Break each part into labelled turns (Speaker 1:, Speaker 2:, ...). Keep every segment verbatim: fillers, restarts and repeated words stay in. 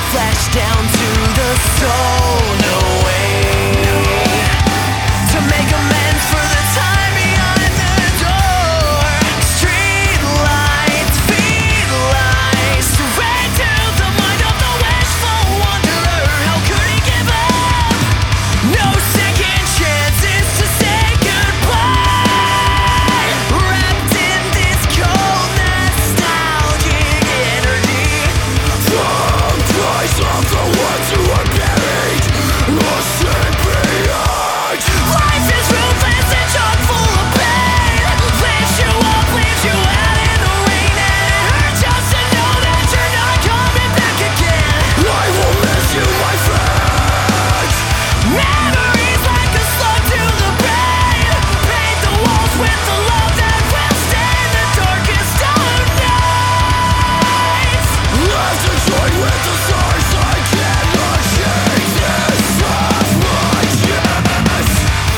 Speaker 1: flesh down to the soul. No way to make amends for the time behind the door. Street lights feed lies straight to the mind of the wishful wanderer. How could he give up? No second chances to say goodbye. Wrapped in this cold nostalgic energy from ties of the ones who are buried, lost and behind. Life is ruthless and chock full of pain. Lifts you up, leaves you out in the rain, and it hurts just to know that you're not coming back again. I will miss you, my friends. Memories like a slug to the brain. Paint the walls with the love that will stay in the darkest of nights. Left to join with the stars, I cannot shake this off my chest.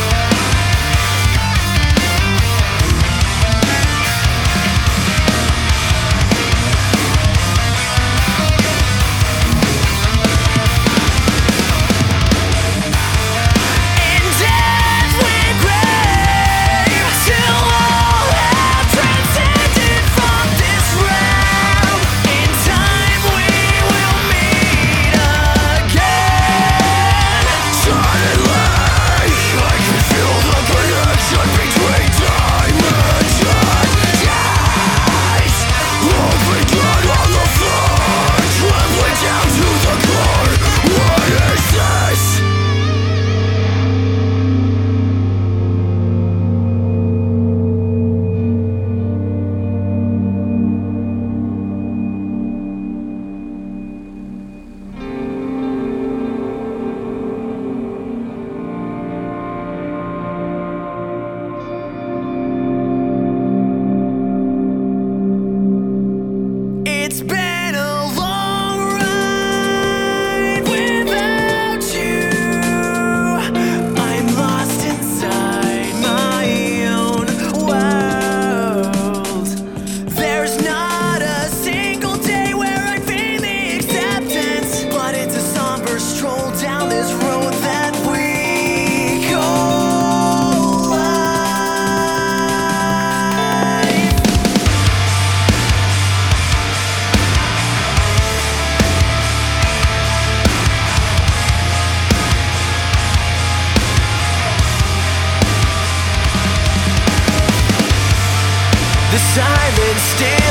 Speaker 1: In death we crave, till all have transcended from this realm. In time we will meet again. Suddenly I can feel the connection between time and space. Open down on the floor, trembling down to the core. What is this? It's been a long ride without you. I'm lost inside my own world. There's not a single day where I feel the acceptance, but it's a somber stroll down this road that we call life. The silence stays.